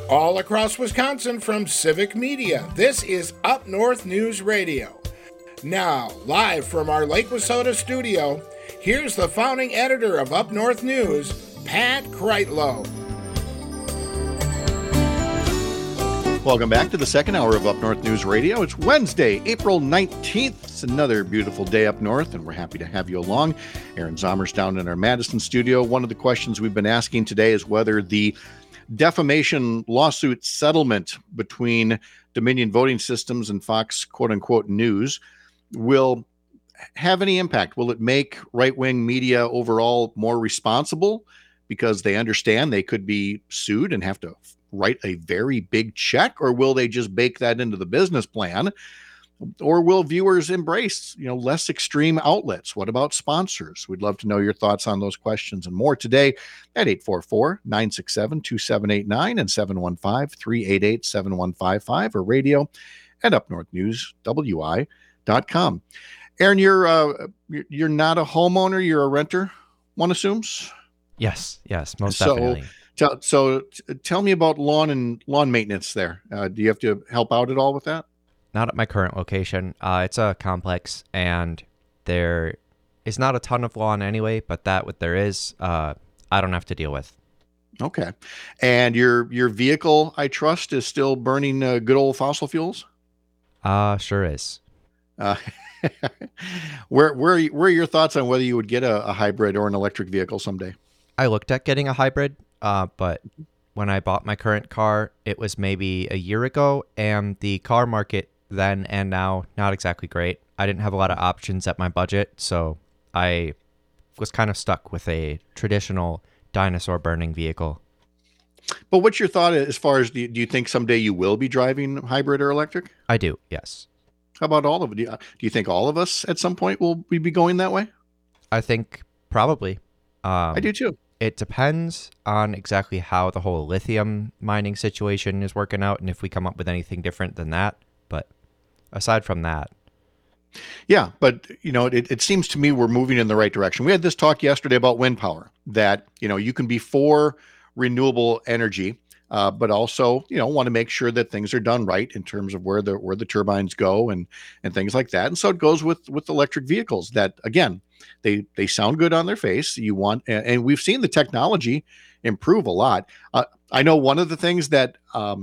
All across Wisconsin from Civic Media, this is Up North News Radio. Now, live from our Lake Wissota studio, here's the founding editor of Up North News, Pat Kreitlow. Welcome back to the second hour of Up North News Radio. It's Wednesday, April 19th. It's another beautiful day up north, and we're happy to have you along. Aaron Zommer's down in our Madison studio. One of the questions we've been asking today is whether the defamation lawsuit settlement between Dominion Voting Systems and Fox quote-unquote news will have any impact. Will it make right-wing media overall more responsible because they understand they could be sued and have to write a very big check, or will they just bake that into the business plan? Or will viewers embrace, less extreme outlets? What about sponsors? We'd love to know your thoughts on those questions and more today at 844-967-2789 and 715-388-7155 or radio at upnorthnewswi.com. Aaron, you're not a homeowner, you're a renter, one assumes? Yes, most definitely. So tell me about lawn maintenance there. Do you have to help out at all with that? Not at my current location. It's a complex, and there is not a ton of lawn anyway, but what there is, I don't have to deal with. Okay. And your vehicle, I trust, is still burning good old fossil fuels? Sure is. Where are your thoughts on whether you would get a hybrid or an electric vehicle someday? I looked at getting a hybrid, but when I bought my current car, it was maybe a year ago, and the car market then and now, not exactly great. I didn't have a lot of options at my budget, so I was kind of stuck with a traditional dinosaur burning vehicle. But what's your thought as far as, do you think someday you will be driving hybrid or electric? I do, yes. How about all of it? Do you think all of us at some point will be going that way? I think probably. I do too. It depends on exactly how the whole lithium mining situation is working out and if we come up with anything different than that. But aside from that. Yeah, but, it seems to me we're moving in the right direction. We had this talk yesterday about wind power, that, you can be for renewable energy, but also, want to make sure that things are done right in terms of where the turbines go and things like that. And so it goes with electric vehicles that, again, they sound good on their face. And we've seen the technology improve a lot. I know one of the things that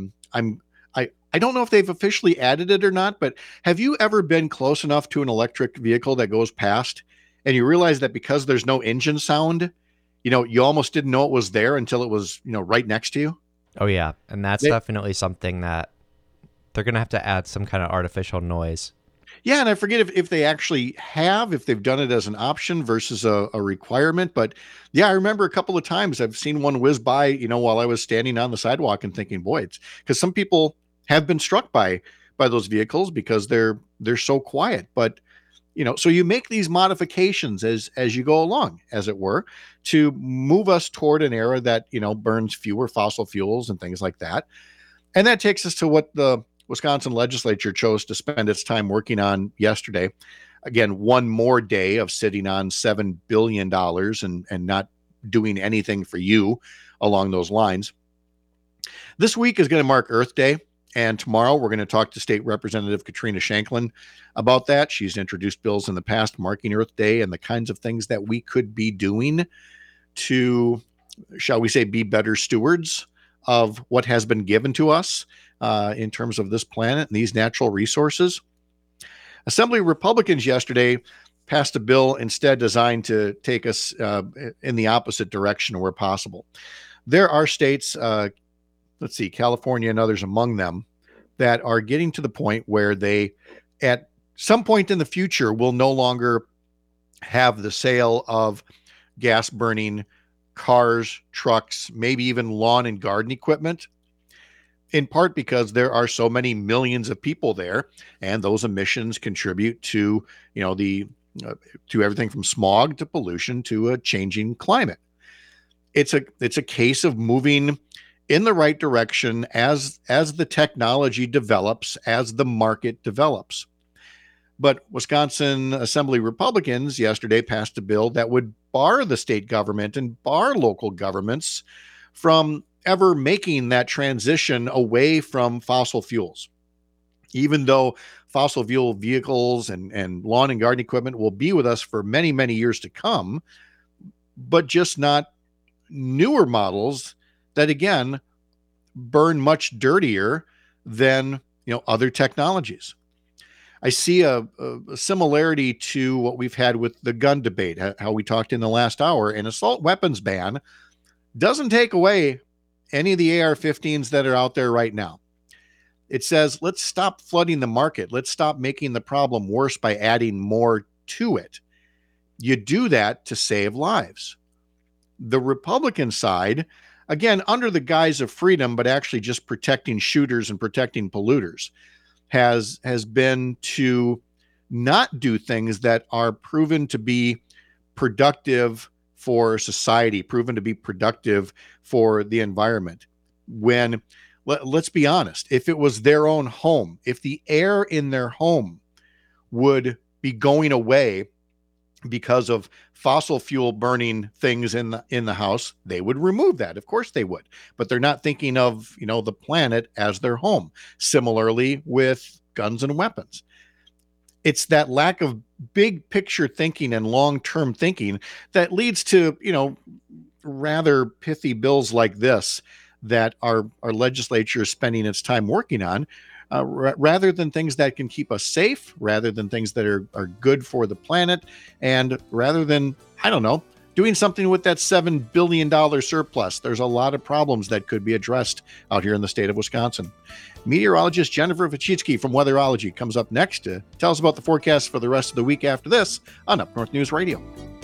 I don't know if they've officially added it or not, but have you ever been close enough to an electric vehicle that goes past and you realize that because there's no engine sound, you almost didn't know it was there until it was, right next to you? Oh, yeah. And that's definitely something that they're going to have to add some kind of artificial noise. Yeah, and I forget if they actually if they've done it as an option versus a requirement. But yeah, I remember a couple of times I've seen one whiz by, while I was standing on the sidewalk and thinking, boy, it's because some people have been struck by those vehicles because they're so quiet. But, so you make these modifications as you go along, as it were, to move us toward an era that, burns fewer fossil fuels and things like that. And that takes us to what the Wisconsin legislature chose to spend its time working on yesterday. Again, one more day of sitting on $7 billion and not doing anything for you along those lines. This week is going to mark Earth Day. And tomorrow we're going to talk to State Representative Katrina Shanklin about that. She's introduced bills in the past marking Earth Day and the kinds of things that we could be doing to, shall we say, be better stewards of what has been given to us in terms of this planet and these natural resources. Assembly Republicans yesterday passed a bill instead designed to take us in the opposite direction where possible. There are states, California and others among them, that are getting to the point where they, at some point in the future, will no longer have the sale of gas burning cars, trucks, maybe even lawn and garden equipment, in part because there are so many millions of people there, and those emissions contribute to, to everything from smog to pollution to a changing climate. It's a case of moving in the right direction as the technology develops, as the market develops. But Wisconsin Assembly Republicans yesterday passed a bill that would bar the state government and bar local governments from ever making that transition away from fossil fuels. Even though fossil fuel vehicles and lawn and garden equipment will be with us for many, many years to come, but just not newer models that, again, burn much dirtier than other technologies. I see a similarity to what we've had with the gun debate, how we talked in the last hour. An assault weapons ban doesn't take away any of the AR-15s that are out there right now. It says, let's stop flooding the market. Let's stop making the problem worse by adding more to it. You do that to save lives. The Republican side, again, under the guise of freedom, but actually just protecting shooters and protecting polluters, has been to not do things that are proven to be productive for society, proven to be productive for the environment. When, let's be honest, if it was their own home, if the air in their home would be going away because of fossil fuel burning things in the house, they would remove that. Of course they would, but they're not thinking of, the planet as their home. Similarly with guns and weapons. It's that lack of big picture thinking and long-term thinking that leads to, rather pithy bills like this that our legislature is spending its time working on, rather than things that can keep us safe, rather than things that are good for the planet, and rather than, doing something with that $7 billion surplus. There's a lot of problems that could be addressed out here in the state of Wisconsin. Meteorologist Jennifer Vachitsky from Weatherology comes up next to tell us about the forecast for the rest of the week after this on Up North News Radio.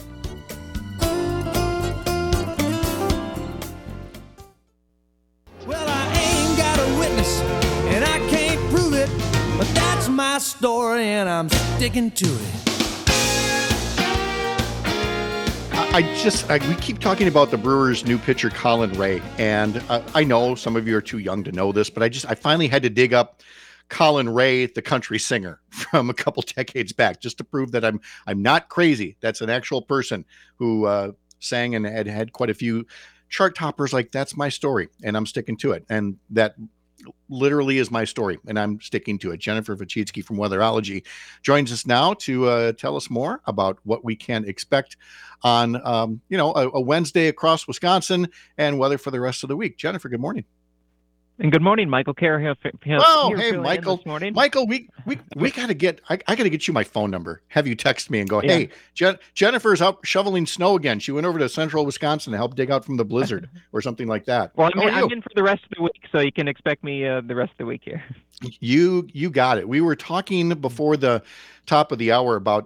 Well, I ain't got a witness, and I can't prove it, but that's my story, and I'm sticking to it. We keep talking about the Brewers' new pitcher, Colin Ray, and I know some of you are too young to know this, but I finally had to dig up Colin Ray, the country singer from a couple decades back, just to prove that I'm not crazy. That's an actual person who sang and had quite a few chart toppers. Like, that's my story, and I'm sticking to it. And that literally is my story, and I'm sticking to it. Jennifer Vachitsky from Weatherology joins us now to tell us more about what we can expect on a Wednesday across Wisconsin and weather for the rest of the week. Jennifer, good morning. And good morning, Michael Carey. Oh, hey, Michael. Michael, we gotta get. I gotta get you my phone number. Have you text me and go, hey, Jennifer's out shoveling snow again. She went over to central Wisconsin to help dig out from the blizzard or something like that. Well, I'm in for the rest of the week, so you can expect me the rest of the week here. You got it. We were talking before the top of the hour about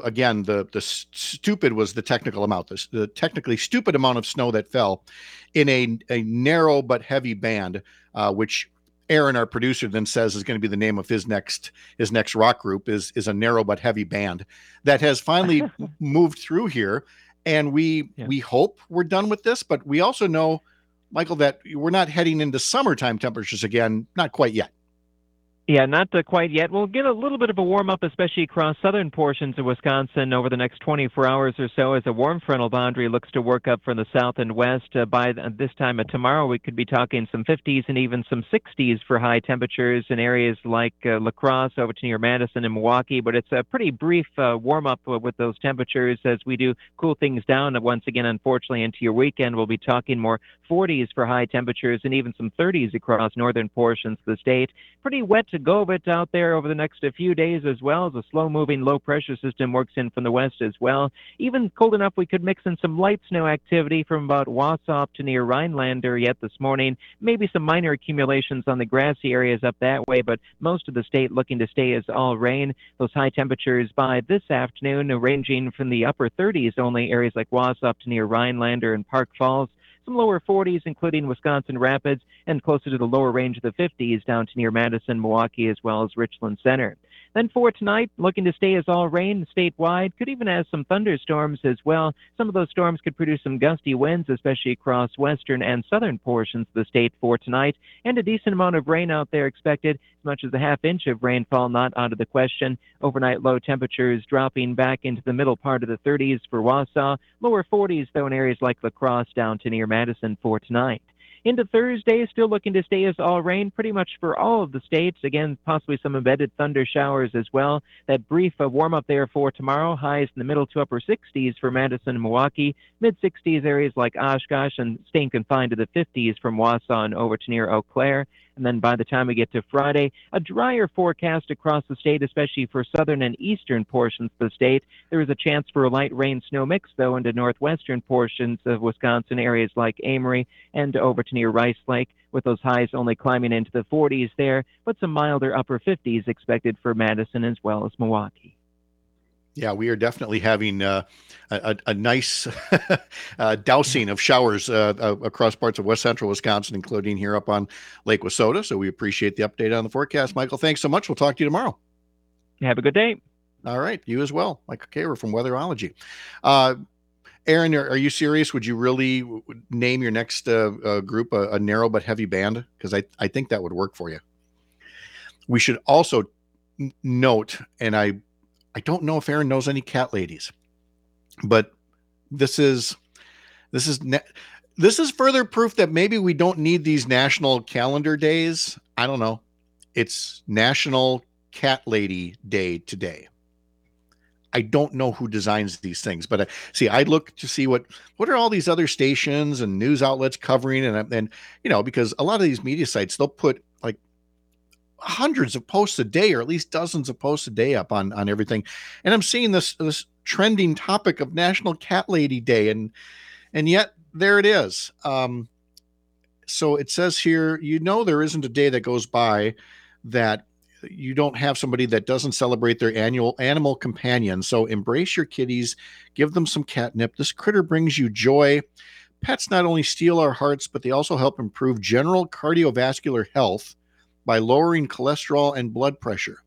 the stupid was the technical amount, the technically stupid amount of snow that fell in a narrow but heavy band, which Aaron, our producer, then says is going to be the name of his next rock group is a narrow but heavy band that has finally moved through here, and we hope we're done with this, but we also know, Michael, that we're not heading into summertime temperatures again, not quite yet. Yeah, not quite yet. We'll get a little bit of a warm-up, especially across southern portions of Wisconsin over the next 24 hours or so as a warm frontal boundary looks to work up from the south and west. By this time of tomorrow, we could be talking some 50s and even some 60s for high temperatures in areas like La Crosse over to near Madison and Milwaukee, but it's a pretty brief warm-up with those temperatures as we do cool things down once again, unfortunately, into your weekend. We'll be talking more 40s for high temperatures and even some 30s across northern portions of the state. Pretty wet to go of it out there over the next few days as well as a slow-moving low-pressure system works in from the west as well. Even cold enough we could mix in some light snow activity from about Wausau to near Rhinelander yet this morning. Maybe some minor accumulations on the grassy areas up that way, but most of the state looking to stay as all rain. Those high temperatures by this afternoon ranging from the upper 30s only, areas like Wausau to near Rhinelander and Park Falls. Some lower 40s, including Wisconsin Rapids, and closer to the lower range of the 50s down to near Madison, Milwaukee, as well as Richland Center. Then for tonight, looking to stay as all rain statewide, could even have some thunderstorms as well. Some of those storms could produce some gusty winds, especially across western and southern portions of the state for tonight, and a decent amount of rain out there expected, as much as a half-inch of rainfall not out of the question. Overnight low temperatures dropping back into the middle part of the 30s for Wausau, lower 40s though in areas like La Crosse down to near Madison for tonight. Into Thursday, still looking to stay as all rain pretty much for all of the states. Again, possibly some embedded thunder showers as well. That brief warm up there for tomorrow. Highs in the middle to upper 60s for Madison and Milwaukee. Mid 60s areas like Oshkosh, and staying confined to the 50s from Wausau and over to near Eau Claire. And then by the time we get to Friday, a drier forecast across the state, especially for southern and eastern portions of the state. There is a chance for a light rain snow mix, though, into northwestern portions of Wisconsin, areas like Amory and over to near Rice Lake, with those highs only climbing into the 40s there, but some milder upper 50s expected for Madison as well as Milwaukee. Yeah, we are definitely having a nice dousing of showers across parts of west central Wisconsin, including here up on Lake Wissota. So we appreciate the update on the forecast. Michael, thanks so much. We'll talk to you tomorrow. Have a good day. All right. You as well. Michael Kaver from Weatherology. Aaron, are you serious? Would you really name your next group a narrow but heavy band? Because I think that would work for you. We should also note, and I don't know if Aaron knows any cat ladies, but this is further proof that maybe we don't need these national calendar days. I don't know. It's National Cat Lady Day today. I don't know who designs these things, but I look to see what are all these other stations and news outlets covering, and because a lot of these media sites, they'll put like hundreds of posts a day, or at least dozens of posts a day up on everything. And I'm seeing this trending topic of National Cat Lady Day, and yet there it is. So it says here, there isn't a day that goes by that you don't have somebody that doesn't celebrate their annual animal companion. So embrace your kitties, give them some catnip. This critter brings you joy. Pets not only steal our hearts, but they also help improve general cardiovascular health by lowering cholesterol and blood pressure.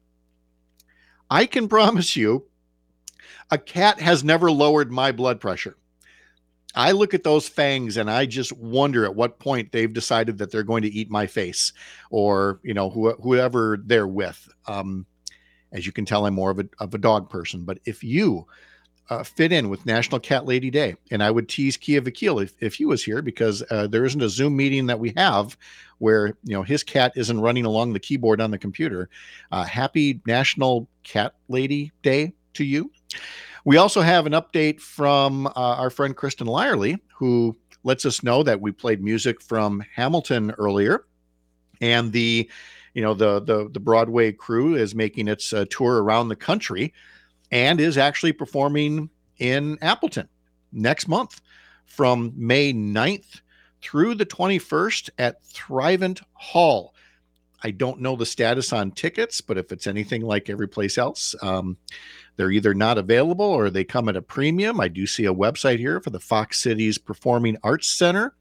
I can promise you, a cat has never lowered my blood pressure. I look at those fangs and I just wonder at what point they've decided that they're going to eat my face, or whoever they're with. As you can tell, I'm more of a dog person. But if you fit in with National Cat Lady Day, and I would tease Kia Vakil if he was here, because there isn't a Zoom meeting that we have where his cat isn't running along the keyboard on the computer. Happy National Cat Lady Day to you. We also have an update from our friend Kristen Lyerly, who lets us know that we played music from Hamilton earlier, and the Broadway crew is making its tour around the country, and is actually performing in Appleton next month from May 9th through the 21st at Thrivent Hall. I don't know the status on tickets, but if it's anything like every place else, they're either not available or they come at a premium. I do see a website here for the Fox Cities Performing Arts Center,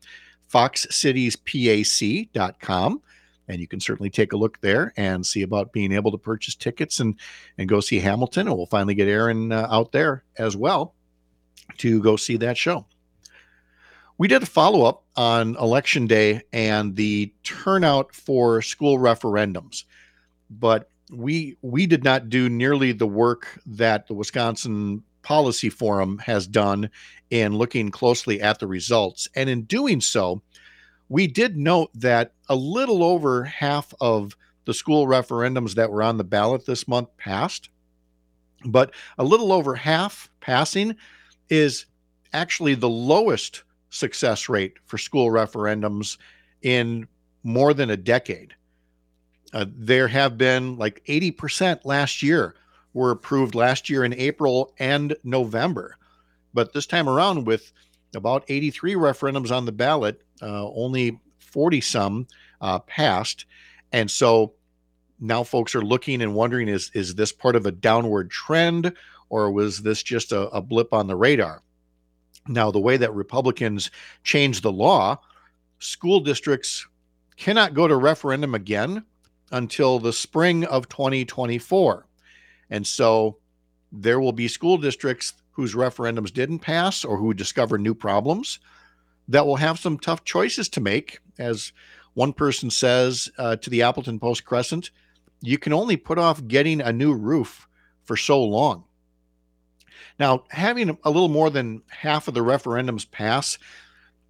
foxcitiespac.com. And you can certainly take a look there and see about being able to purchase tickets and go see Hamilton. And we'll finally get Aaron out there as well to go see that show. We did a follow-up on Election Day and the turnout for school referendums, but we did not do nearly the work that the Wisconsin Policy Forum has done in looking closely at the results. And in doing so, we did note that a little over half of the school referendums that were on the ballot this month passed, but a little over half passing is actually the lowest success rate for school referendums in more than a decade. There have been like 80% last year were approved last year in April and November. But this time around, with about 83 referendums on the ballot, only 40 some passed. And so now folks are looking and wondering, is this part of a downward trend, or was this just a blip on the radar? Now, the way that Republicans changed the law, school districts cannot go to referendum again until the spring of 2024. And so there will be school districts whose referendums didn't pass or who discover new problems that will have some tough choices to make. As one person says to the Appleton Post-Crescent, you can only put off getting a new roof for so long. Now, having a little more than half of the referendums pass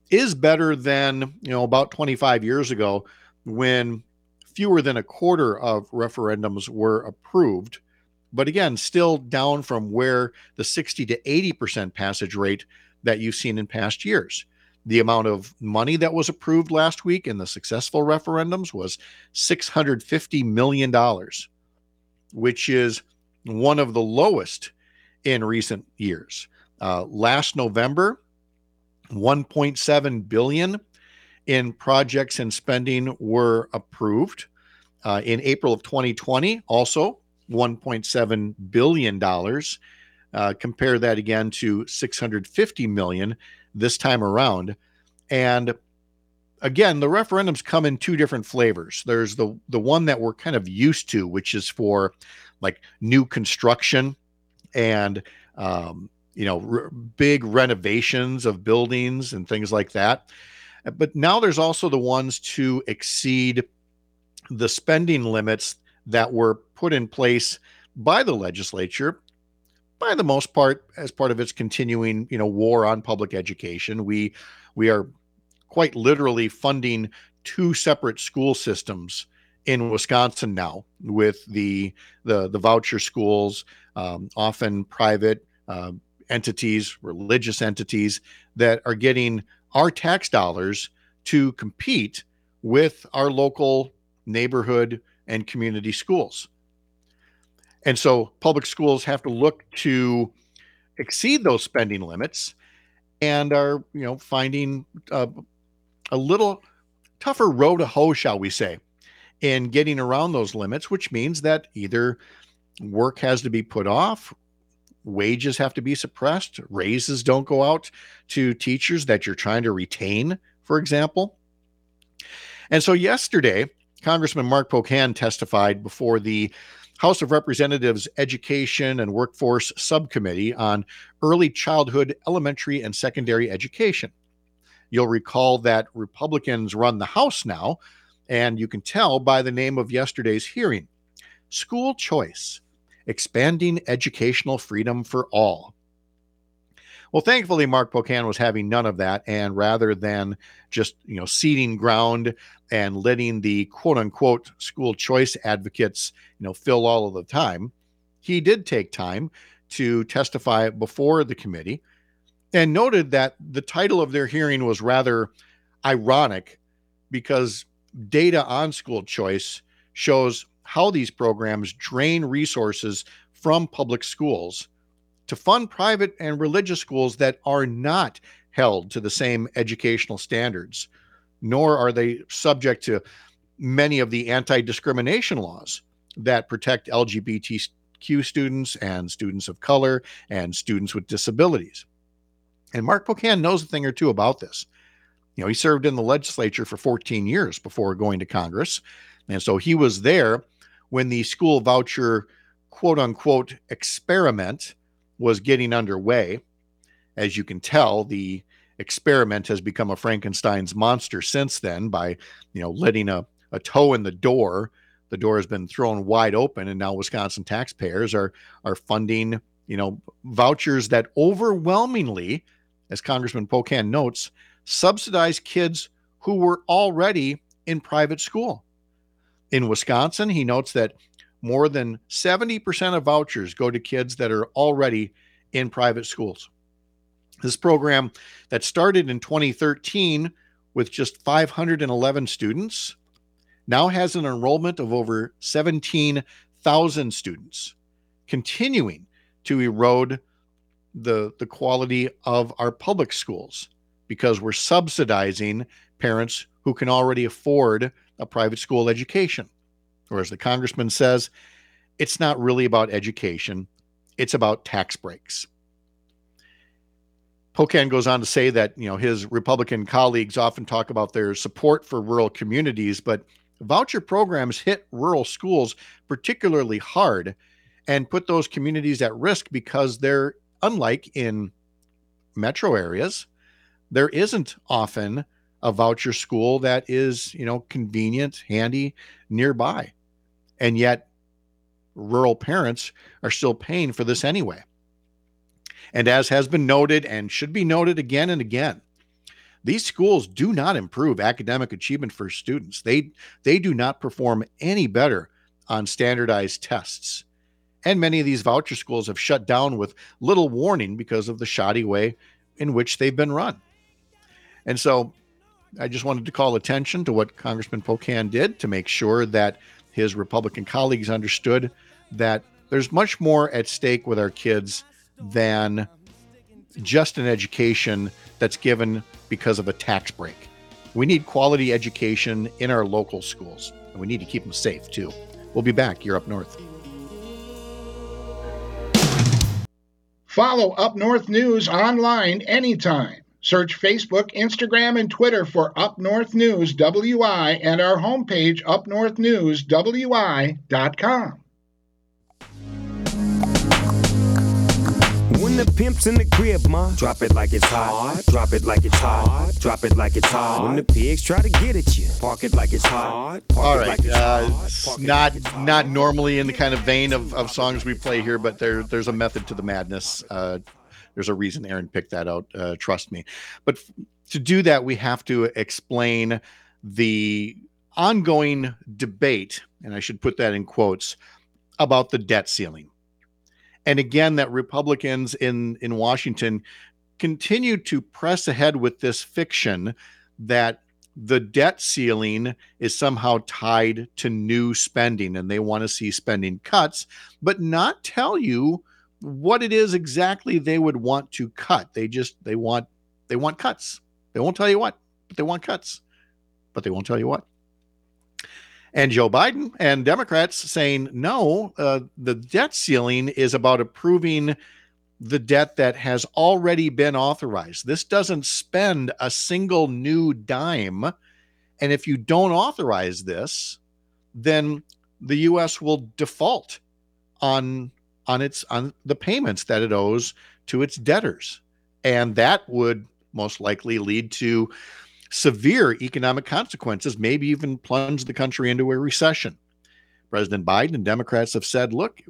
is better than, about 25 years ago when fewer than a quarter of referendums were approved. But again, still down from where the 60 to 80% passage rate that you've seen in past years. The amount of money that was approved last week in the successful referendums was $650 million, which is one of the lowest in recent years. Last November, $1.7 billion in projects and spending were approved. In April of 2020, also $1.7 billion. Compare that again to $650 million this time around. And again, the referendums come in two different flavors. There's the one that we're kind of used to, which is for like new construction and big renovations of buildings and things like that. But now there's also the ones to exceed the spending limits that were put in place by the legislature, by the most part, as part of its continuing, war on public education. We are quite literally funding two separate school systems in Wisconsin now, with the voucher schools, often private entities, religious entities that are getting our tax dollars to compete with our local neighborhood and community schools. And so public schools have to look to exceed those spending limits and are, finding a little tougher row to hoe, shall we say, in getting around those limits, which means that either work has to be put off, wages have to be suppressed, raises don't go out to teachers that you're trying to retain, for example. And so yesterday, Congressman Mark Pocan testified before the House of Representatives Education and Workforce Subcommittee on Early Childhood, Elementary, and Secondary Education. You'll recall that Republicans run the House now, and you can tell by the name of yesterday's hearing: School Choice, Expanding Educational Freedom for All. Well, thankfully, Mark Pocan was having none of that, and rather than just, ceding ground and letting the quote-unquote school choice advocates, fill all of the time, he did take time to testify before the committee and noted that the title of their hearing was rather ironic because data on school choice shows how these programs drain resources from public schools to fund private and religious schools that are not held to the same educational standards, nor are they subject to many of the anti-discrimination laws that protect LGBTQ students and students of color and students with disabilities. And Mark Pocan knows a thing or two about this. He served in the legislature for 14 years before going to Congress. And so he was there when the school voucher quote-unquote experiment was getting underway. As you can tell, the experiment has become a Frankenstein's monster since then by, letting a toe in the door. The door has been thrown wide open, and now Wisconsin taxpayers are funding, vouchers that overwhelmingly, as Congressman Pocan notes, subsidize kids who were already in private school. In Wisconsin, he notes that more than 70% of vouchers go to kids that are already in private schools. This program that started in 2013 with just 511 students now has an enrollment of over 17,000 students, continuing to erode the quality of our public schools because we're subsidizing parents who can already afford a private school education. Or as the congressman says, it's not really about education, it's about tax breaks. Pocan goes on to say that, his Republican colleagues often talk about their support for rural communities, but voucher programs hit rural schools particularly hard and put those communities at risk because they're, unlike in metro areas, there isn't often a voucher school that is, convenient, handy, nearby. And yet rural parents are still paying for this anyway. And as has been noted and should be noted again and again, these schools do not improve academic achievement for students. They do not perform any better on standardized tests. And many of these voucher schools have shut down with little warning because of the shoddy way in which they've been run. And so I just wanted to call attention to what Congressman Pocan did to make sure that his Republican colleagues understood that there's much more at stake with our kids than just an education that's given because of a tax break. We need quality education in our local schools, and we need to keep them safe too. We'll be back. You're Up North. Follow Up North News online anytime. Search Facebook, Instagram, and Twitter for Up North News WI and our homepage, upnorthnewswi.com. When the pimp's in the crib, ma, drop it like it's hot. Drop it like it's hot. Drop it like it's hot. When the pigs try to get at you, park it like it's hot. All right, not normally in the kind of vein of songs we play here, but there's a method to the madness. There's a reason Aaron picked that out. Trust me. But to do that, we have to explain the ongoing debate, and I should put that in quotes, about the debt ceiling. And again, that Republicans in Washington continue to press ahead with this fiction that the debt ceiling is somehow tied to new spending, and they want to see spending cuts, but not tell you what it is exactly they would want to cut. They want cuts. They won't tell you what, but they want cuts, but they won't tell you what. And Joe Biden and Democrats saying, no, the debt ceiling is about approving the debt that has already been authorized. This doesn't spend a single new dime. And if you don't authorize this, then the U.S. will default on the payments that it owes to its debtors. And that would most likely lead to severe economic consequences, maybe even plunge the country into a recession. President Biden and Democrats have said, look,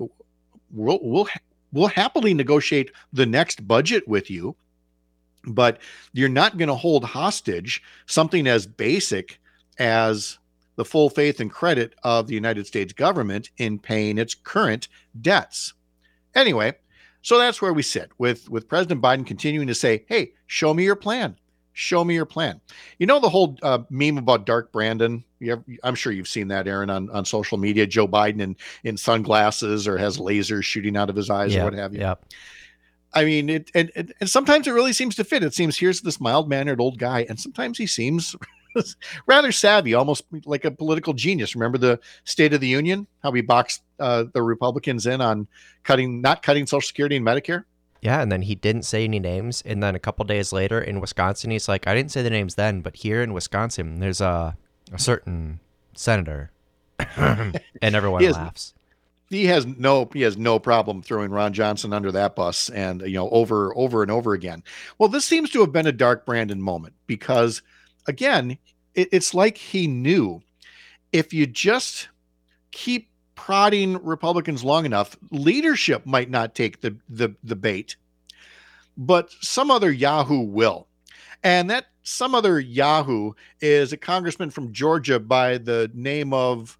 we'll happily negotiate the next budget with you, but you're not going to hold hostage something as basic as the full faith and credit of the United States government in paying its current debts. Anyway, so that's where we sit with President Biden continuing to say, hey, show me your plan. Show me your plan. You know, the whole meme about Dark Brandon, I'm sure you've seen that, Aaron, on social media. Joe Biden in sunglasses or has lasers shooting out of his eyes or what have you. Yep. I mean, and sometimes it really seems to fit. It seems here's this mild-mannered old guy, and sometimes he seems rather savvy, almost like a political genius. Remember the State of the Union, how he boxed the Republicans in on not cutting Social Security and Medicare? Yeah, and then he didn't say any names. And then a couple days later in Wisconsin, he's like, I didn't say the names then, but here in Wisconsin, there's a certain senator. And everyone laughs. He has no problem throwing Ron Johnson under that bus and, over and over again. Well, this seems to have been a Dark Brandon moment because, again, it's like he knew if you just keep prodding Republicans long enough, leadership might not take the bait, but some other Yahoo will. And that some other Yahoo is a congressman from Georgia by the name of,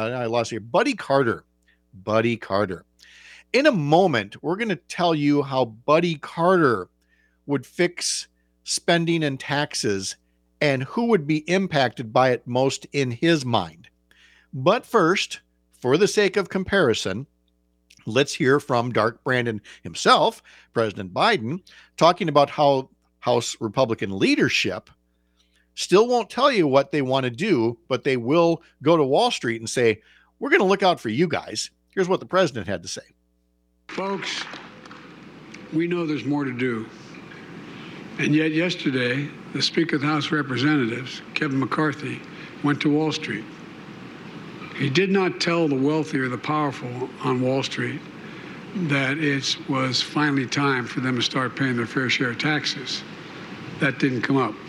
Buddy Carter. Buddy Carter. In a moment, we're going to tell you how Buddy Carter would fix spending and taxes and who would be impacted by it most in his mind. But first, for the sake of comparison, let's hear from Dark Brandon himself, President Biden, talking about how House Republican leadership still won't tell you what they want to do, but they will go to Wall Street and say, we're going to look out for you guys. Here's what the president had to say. Folks, we know there's more to do. And yet yesterday, the Speaker of the House of Representatives, Kevin McCarthy, went to Wall Street. He did not tell the wealthy or the powerful on Wall Street that it was finally time for them to start paying their fair share of taxes. That didn't come up.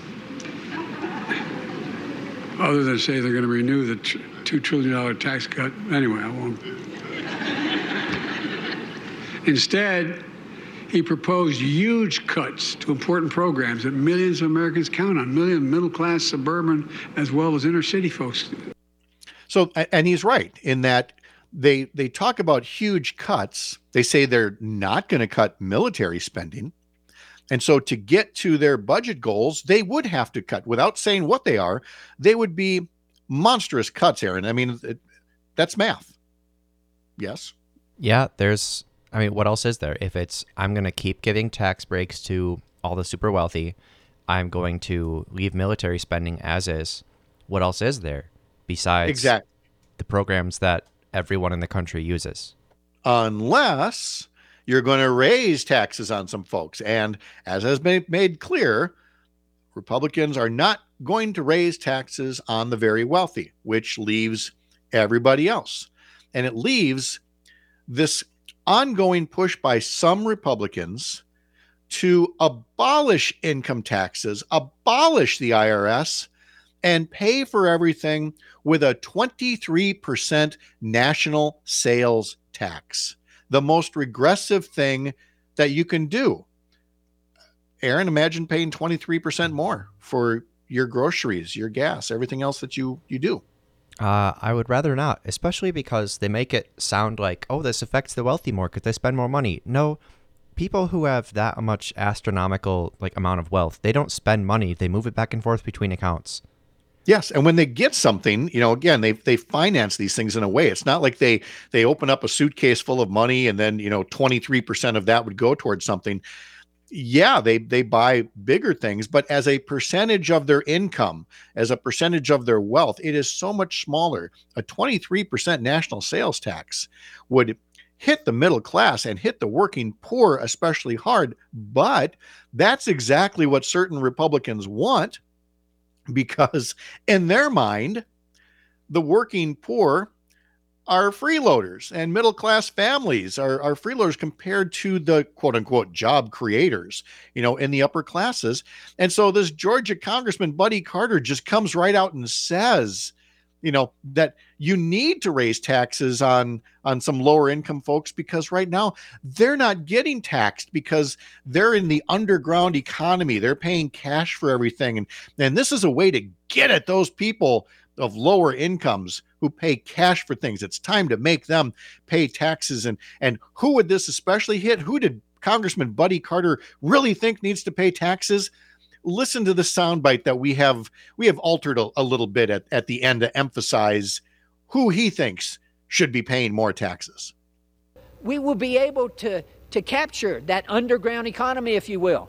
Other than say they're going to renew the $2 trillion tax cut. Anyway, I won't. Instead, He proposed huge cuts to important programs that millions of Americans count on, millions of middle-class, suburban, as well as inner-city folks. So, and he's right in that they talk about huge cuts. They say they're not going to cut military spending. And so to get to their budget goals, they would have to cut. Without saying what they are, they would be monstrous cuts, Aaron. I mean, that's math. Yes? Yeah, what else is there? If it's, I'm going to keep giving tax breaks to all the super wealthy, I'm going to leave military spending as is, what else is there besides the programs that everyone in the country uses? Unless you're going to raise taxes on some folks. And as has been made clear, Republicans are not going to raise taxes on the very wealthy, which leaves everybody else. And it leaves this ongoing push by some Republicans to abolish income taxes, abolish the IRS, and pay for everything with a 23% national sales tax. The most regressive thing that you can do. Aaron, imagine paying 23% more for your groceries, your gas, everything else that you do. I would rather not, especially because they make it sound like, oh, this affects the wealthy more because they spend more money. No, people who have that much astronomical amount of wealth, they don't spend money. They move it back and forth between accounts. Yes, and when they get something, again, they finance these things in a way. It's not like they open up a suitcase full of money and then 23% of that would go towards something. Yeah, they buy bigger things, but as a percentage of their income, as a percentage of their wealth, it is so much smaller. A 23% national sales tax would hit the middle class and hit the working poor especially hard. But that's exactly what certain Republicans want, because in their mind, the working poor are freeloaders and middle-class families are freeloaders compared to the quote-unquote job creators, in the upper classes. And so this Georgia Congressman Buddy Carter just comes right out and says, that you need to raise taxes on some lower income folks because right now they're not getting taxed because they're in the underground economy. They're paying cash for everything. And this is a way to get at those people of lower incomes who pay cash for things. It's time to make them pay taxes. And who would this especially hit? Who did Congressman Buddy Carter really think needs to pay taxes? Listen to the soundbite that we have altered a little bit at the end to emphasize who he thinks should be paying more taxes. We will be able to capture that underground economy, if you will.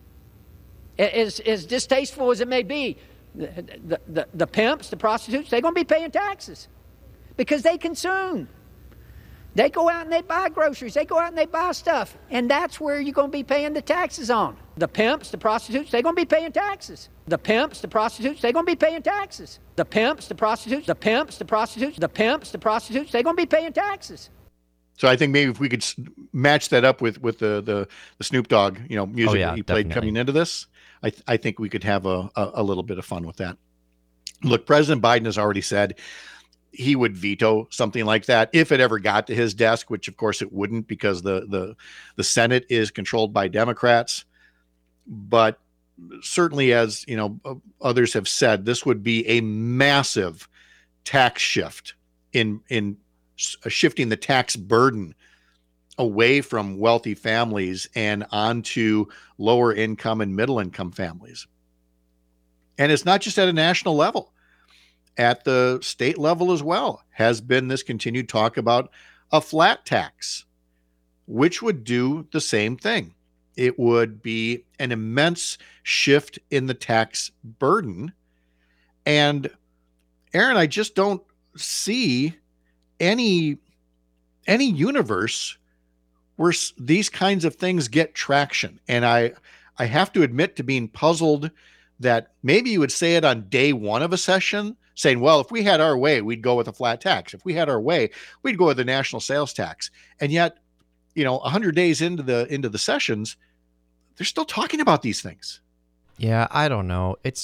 As distasteful as it may be, the pimps, the prostitutes, they're going to be paying taxes because they consume. They go out and they buy groceries. They go out and they buy stuff. And that's where you're going to be paying the taxes on. The pimps, the prostitutes, they're going to be paying taxes. The pimps, the prostitutes, they're going to be paying taxes. The pimps, the prostitutes, the pimps, the prostitutes, the pimps, the prostitutes, they're going to be paying taxes. So I think maybe if we could match that up with the Snoop Dogg, music that he played coming into this, I think we could have a little bit of fun with that. Look, President Biden has already said he would veto something like that if it ever got to his desk, which of course it wouldn't because the Senate is controlled by Democrats. But certainly, as others have said, this would be a massive tax shift in shifting the tax burden away from wealthy families and onto lower income and middle income families. And it's not just at a national level. At the state level as well has been this continued talk about a flat tax, which would do the same thing. It would be an immense shift in the tax burden. And Aaron, I just don't see any universe where these kinds of things get traction. And I have to admit to being puzzled that maybe you would say it on day one of a session, saying, well, if we had our way, we'd go with a flat tax. If we had our way, we'd go with a national sales tax. And yet, 100 days into the sessions, they're still talking about these things. Yeah, I don't know. It's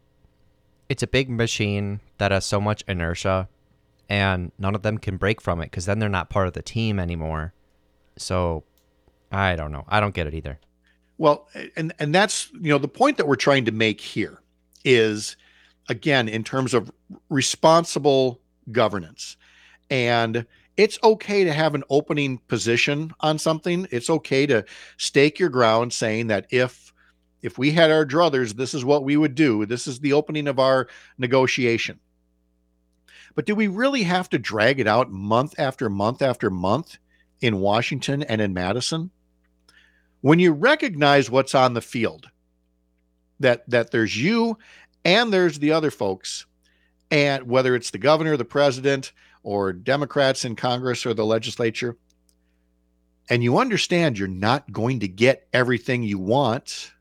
a big machine that has so much inertia, and none of them can break from it because then they're not part of the team anymore. So I don't know. I don't get it either. Well, and that's, the point that we're trying to make here is, again, in terms of responsible governance. And it's okay to have an opening position on something. It's okay to stake your ground saying that if we had our druthers, this is what we would do. This is the opening of our negotiation. But do we really have to drag it out month after month after month in Washington and in Madison? When you recognize what's on the field, that there's you and there's the other folks, and whether it's the governor, the president, or Democrats in Congress or the legislature, and you understand you're not going to get everything you want,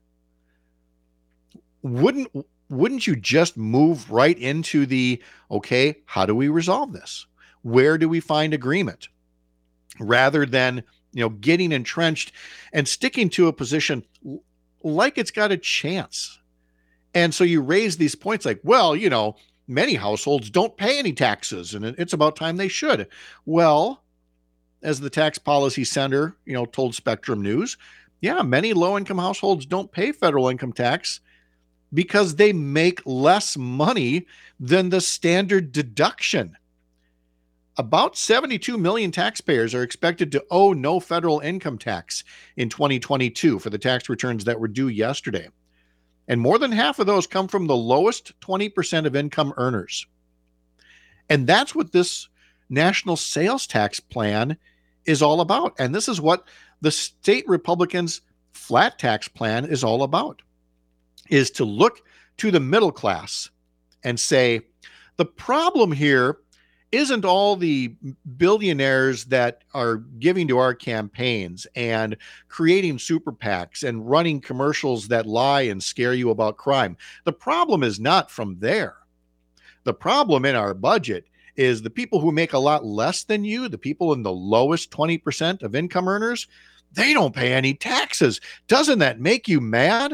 wouldn't you just move right into the, okay, how do we resolve this? Where do we find agreement? Rather than, getting entrenched and sticking to a position like it's got a chance. And so you raise these points like, well, many households don't pay any taxes and it's about time they should. Well, as the tax policy center, told Spectrum News, yeah, many low-income households don't pay federal income tax because they make less money than the standard deduction. About 72 million taxpayers are expected to owe no federal income tax in 2022 for the tax returns that were due yesterday. And more than half of those come from the lowest 20% of income earners. And that's what this national sales tax plan is all about. And this is what the state Republicans' flat tax plan is all about, is to look to the middle class and say, the problem here isn't all the billionaires that are giving to our campaigns and creating super PACs and running commercials that lie and scare you about crime. The problem is not from there. The problem in our budget is the people who make a lot less than you, the people in the lowest 20% of income earners, they don't pay any taxes. Doesn't that make you mad?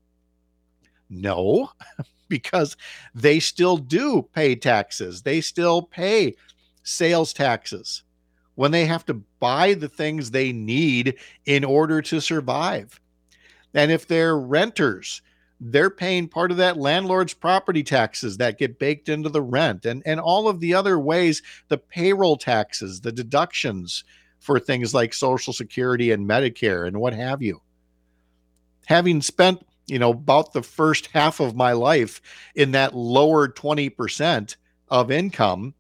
No. Because they still do pay taxes. They still pay sales taxes when they have to buy the things they need in order to survive. And if they're renters, they're paying part of that landlord's property taxes that get baked into the rent and all of the other ways, the payroll taxes, the deductions for things like Social Security and Medicare and what have you. Having spent about the first half of my life in that lower 20% of income,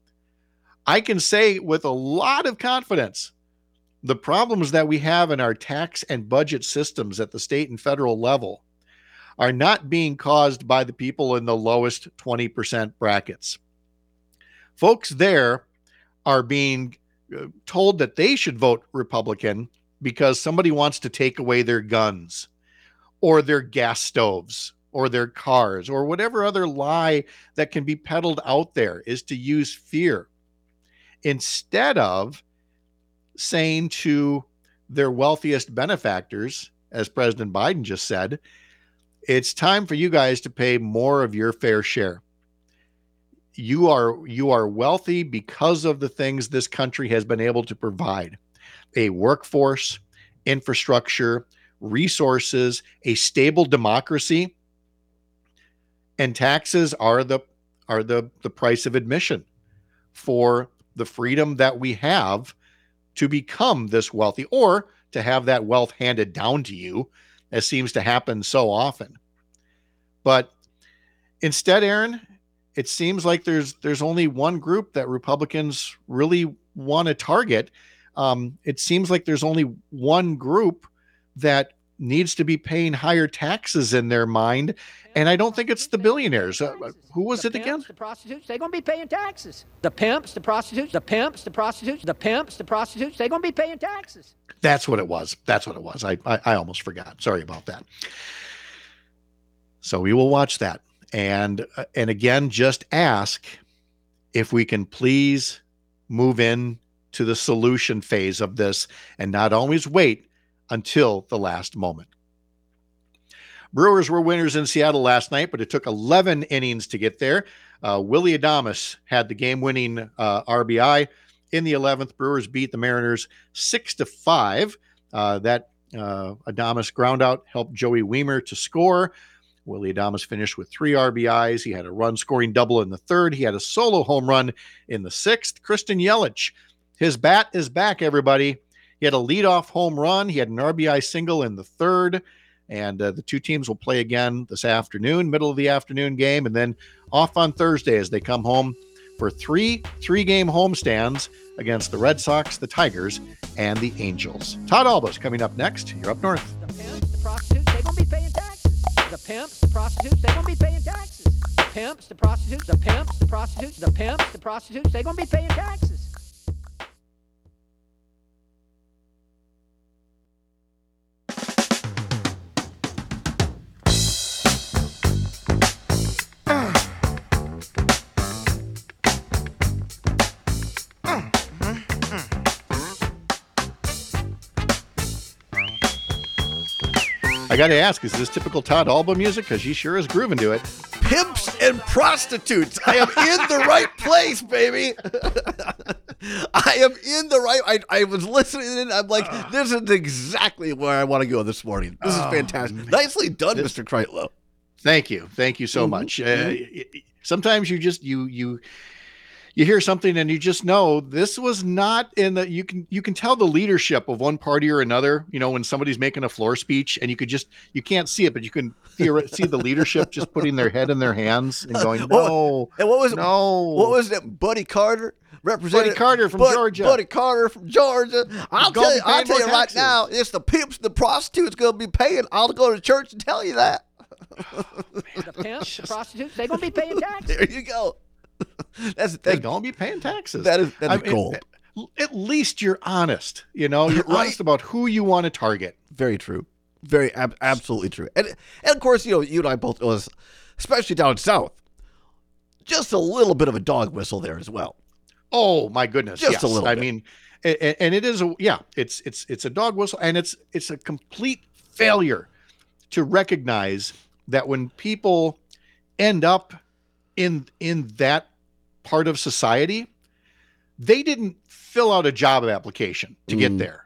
I can say with a lot of confidence, the problems that we have in our tax and budget systems at the state and federal level are not being caused by the people in the lowest 20% brackets. Folks there are being told that they should vote Republican because somebody wants to take away their guns, or their gas stoves, or their cars, or whatever other lie that can be peddled out there is to use fear. Instead of saying to their wealthiest benefactors, as President Biden just said, it's time for you guys to pay more of your fair share. You are wealthy because of the things this country has been able to provide: a workforce, infrastructure, resources, a stable democracy, and taxes are the price of admission for the freedom that we have to become this wealthy, or to have that wealth handed down to you, as seems to happen so often. But instead, Aaron, it seems like there's only one group that Republicans really want to target. It seems like there's only one group that needs to be paying higher taxes in their mind. And I don't think it's the billionaires. Who was it again? The prostitutes, they're going to be paying taxes. The pimps, the prostitutes, the pimps, the prostitutes, the pimps, the prostitutes, they're going to be paying taxes. That's what it was. I almost forgot. Sorry about that. So we will watch that. And again, just ask if we can please move in to the solution phase of this and not always wait until the last moment. Brewers were winners in Seattle last night, but it took 11 innings to get there. Willy Adames had the game-winning RBI in the 11th. Brewers beat the Mariners 6-5. That Adames groundout helped Joey Weimer to score. Willie Adames finished with 3 RBIs. He had a run-scoring double in the 3rd. He had a solo home run in the 6th. Christian Yelich, his bat is back, everybody. He had a leadoff home run. He had an RBI single in the 3rd. And the two teams will play again this afternoon, middle of the afternoon game, and then off on Thursday as they come home for three-game homestands against the Red Sox, the Tigers, and the Angels. Todd Alba's coming up next. You're up north. The pimps, the prostitutes, they gonna be paying taxes. The pimps, the prostitutes, they gonna be paying taxes. The pimps, the prostitutes, the pimps, the prostitutes, the pimps, the prostitutes, they gonna be paying taxes. I got to ask, is this typical Todd Alba music? Because he sure is grooving to it. Pimps and prostitutes. I am in the right place, baby. I am in the right. I was listening and I'm like, this is exactly where I want to go this morning. This is fantastic. Nicely done, Mr. Kreitlow. Thank you. Thank you so much. Sometimes you just, you hear something and you just know this was not in the, you can tell the leadership of one party or another, when somebody's making a floor speech and you can't see it, but you can see the leadership just putting their head in their hands and going, no. And what was it? Buddy Carter? Representative Buddy Carter from Georgia. Buddy Carter from Georgia. I'll tell you right now, it's the pimps, the prostitutes going to be paying. I'll go to church and tell you that. The pimps, the prostitutes, they're going to be paying taxes. There you go. They're going to be paying taxes. That's gold. At least you're honest. You're honest about who you want to target. Very true. Very absolutely true. And of course, you and I both know this, especially down south, just a little bit of a dog whistle there as well. Oh my goodness. Just a little bit. I mean, and it is it's a dog whistle, and it's a complete failure to recognize that when people end up in that part of society, they didn't fill out a job application to get there.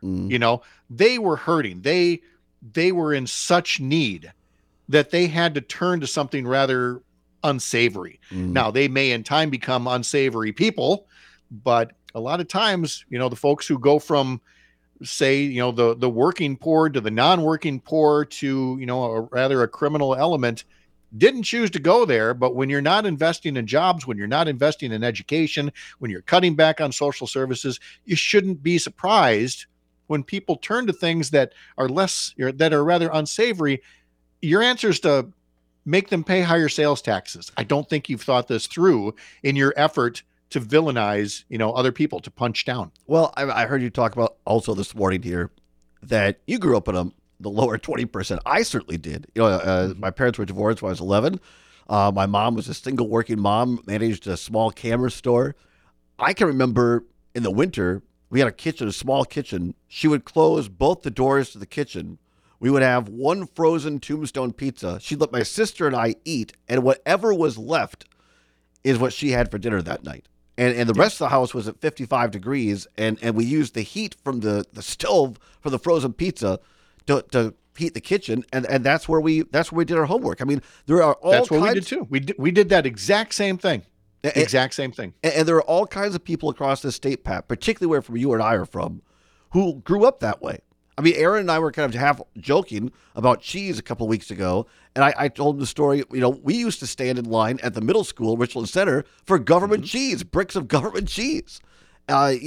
They were hurting. They were in such need that they had to turn to something rather unsavory. Now, they may in time become unsavory people, but a lot of times, the folks who go from, say, the working poor to the non-working poor to, a criminal element didn't choose to go there. But when you're not investing in jobs, when you're not investing in education, when you're cutting back on social services, you shouldn't be surprised when people turn to things that are rather unsavory. Your answer is to make them pay higher sales taxes. I don't think you've thought this through in your effort to villainize, other people, to punch down. Well, I heard you talk about also this morning here that you grew up in the lower 20%. I certainly did. My parents were divorced when I was 11. My mom was a single working mom, managed a small camera store. I can remember in the winter, we had a small kitchen. She would close both the doors to the kitchen. We would have one frozen Tombstone pizza. She'd let my sister and I eat, and whatever was left is what she had for dinner that night. And the rest of the house was at 55 degrees, and we used the heat from the stove for the frozen pizza to heat the kitchen, and that's where we did our homework. I mean, there are all that's kinds. What we did too. We did that exact same thing. Exact same thing. And there are all kinds of people across the state, Pat, particularly where from you and I are from, who grew up that way. I mean, Aaron and I were kind of half joking about cheese a couple of weeks ago, and I told him the story. We used to stand in line at the middle school, Richland Center, for government cheese, bricks of government cheese. And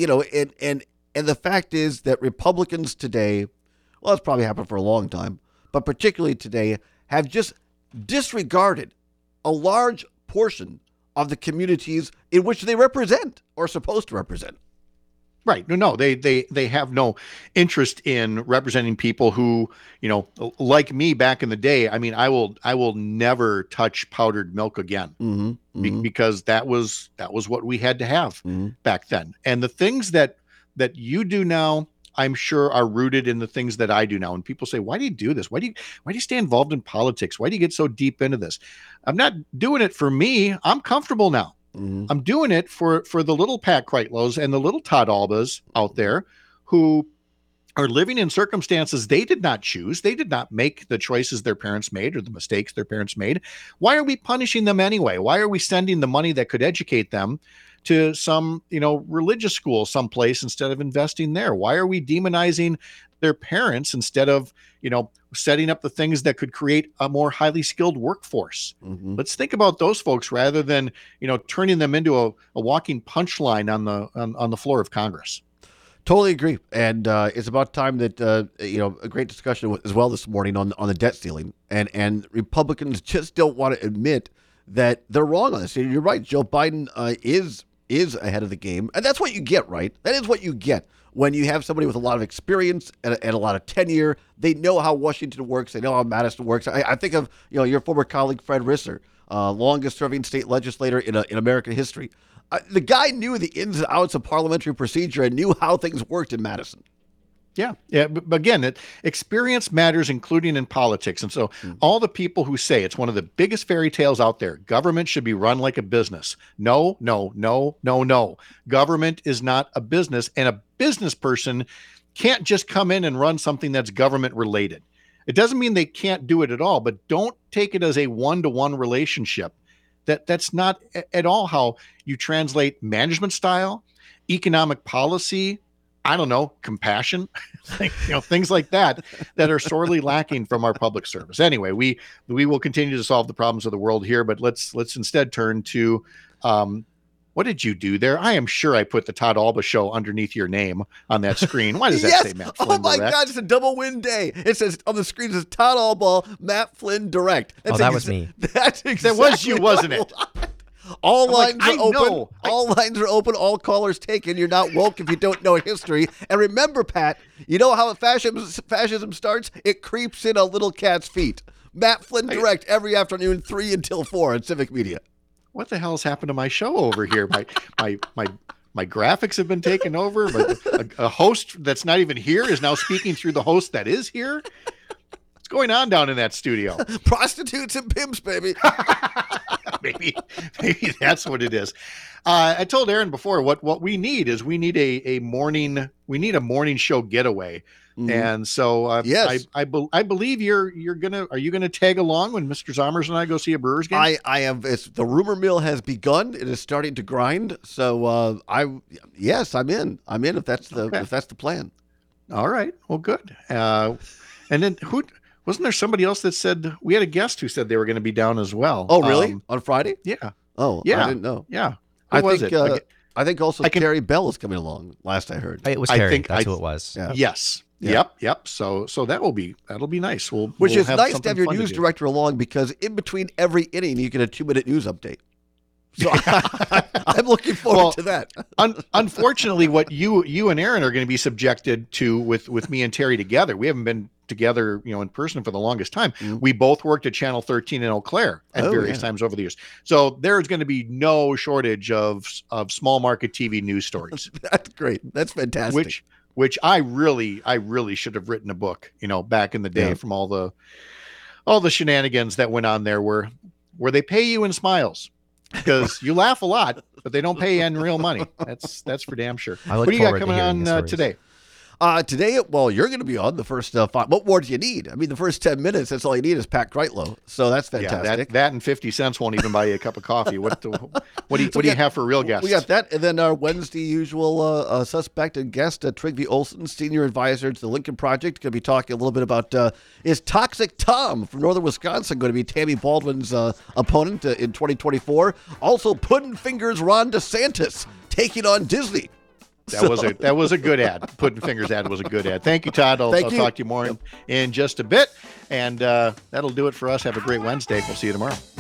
the fact is that Republicans today, well, it's probably happened for a long time, but particularly today, have just disregarded a large portion of the communities in which they represent or are supposed to represent. Right. No, they have no interest in representing people who, like me back in the day. I mean, I will never touch powdered milk again because that was what we had to have back then. And the things that you do now, I'm sure, are rooted in the things that I do now. And people say, why do you do this? Why do you stay involved in politics? Why do you get so deep into this? I'm not doing it for me. I'm comfortable now. I'm doing it for the little Pat Kreitlows and the little Todd Albas out there who are living in circumstances they did not choose. They did not make the choices their parents made or the mistakes their parents made. Why are we punishing them anyway? Why are we sending the money that could educate them to some, religious school someplace instead of investing there? Why are we demonizing their parents instead of, setting up the things that could create a more highly skilled workforce? Mm-hmm. Let's think about those folks rather than, turning them into a walking punchline on the floor of Congress. Totally agree. And it's about time that, a great discussion as well this morning on the debt ceiling. And Republicans just don't want to admit that they're wrong on this. You're right. Joe Biden is ahead of the game. And that's what you get, right? That is what you get when you have somebody with a lot of experience and a lot of tenure. They know how Washington works. They know how Madison works. I think of, your former colleague, Fred Risser, longest serving state legislator in American history. The guy knew the ins and outs of parliamentary procedure and knew how things worked in Madison. Yeah. But again, experience matters, including in politics. And so all the people who say it's one of the biggest fairy tales out there, government should be run like a business. No. Government is not a business, and a business person can't just come in and run something that's government related. It doesn't mean they can't do it at all, but don't take it as a one-to-one relationship. That's not at all how you translate management style, economic policy, compassion, things like that are sorely lacking from our public service. Anyway, we will continue to solve the problems of the world here, but let's instead turn to what did you do there? I am sure I put the Todd Alba Show underneath your name on that screen. Why does that say Matt Flynn? Oh my Direct? God, it's a double win day. It says on the screen, it says Todd Alba, Matt Flynn Direct. That was me. That's exactly that was you, wasn't it? All lines are open. know. All lines are open. All callers taken. You're not woke if you don't know history. And remember, Pat, you know how fascism starts? It creeps in a little cat's feet. Matt Flynn Direct every afternoon, 3 until 4 on Civic Media. What the hell's happened to my show over here? My graphics have been taken over, but a host that's not even here is now speaking through the host that is here. What's going on down in that studio? Prostitutes and pimps, baby. maybe that's what it is. I told Aaron before what we need is a morning show getaway. Mm-hmm. And so yes. I believe are you gonna tag along when Mr. Zommers and I go see a Brewers game? I am. The rumor mill has begun. It is starting to grind. So I'm in. I'm in if that's the plan. All right. Well, good. And then wasn't there somebody else that said we had a guest who said they were going to be down as well? Oh, really? On Friday? Yeah. Oh, yeah. I didn't know. Yeah. I think also Terry Bell is coming along. Last I heard, it was Terry. That's who it was. Yeah. Yes. Yeah. Yep. So that'll be nice. Which is nice to have your news director along, because in between every inning you get a 2-minute news update. So I'm looking forward to that. Unfortunately, what you and Aaron are going to be subjected to with me and Terry together. We haven't been together, in person for the longest time. Mm-hmm. We both worked at Channel 13 in Eau Claire at various times over the years. So there's going to be no shortage of small market TV news stories. That's great. That's fantastic. Which I really should have written a book, back in the day, from all the shenanigans that went on there where they pay you in smiles. Because you laugh a lot, but they don't pay you in real money. That's for damn sure. What do you got coming on today? Today, well, you're going to be on the first 5. What more do you need? I mean, the first 10 minutes, that's all you need is Pat Kreitlow. So that's fantastic. Yeah, that and 50 cents won't even buy you a cup of coffee. What do you have for real guests? We got that, and then our Wednesday usual suspect and guest, Trygve Olsen, senior advisor to the Lincoln Project, going to be talking a little bit about is Toxic Tom from northern Wisconsin going to be Tammy Baldwin's opponent in 2024? Also, Puddin' Fingers Ron DeSantis taking on Disney. That was a good ad. Puddin' Fingers ad was a good ad. Thank you, Todd. I'll talk to you more in just a bit. And that'll do it for us. Have a great Wednesday. We'll see you tomorrow.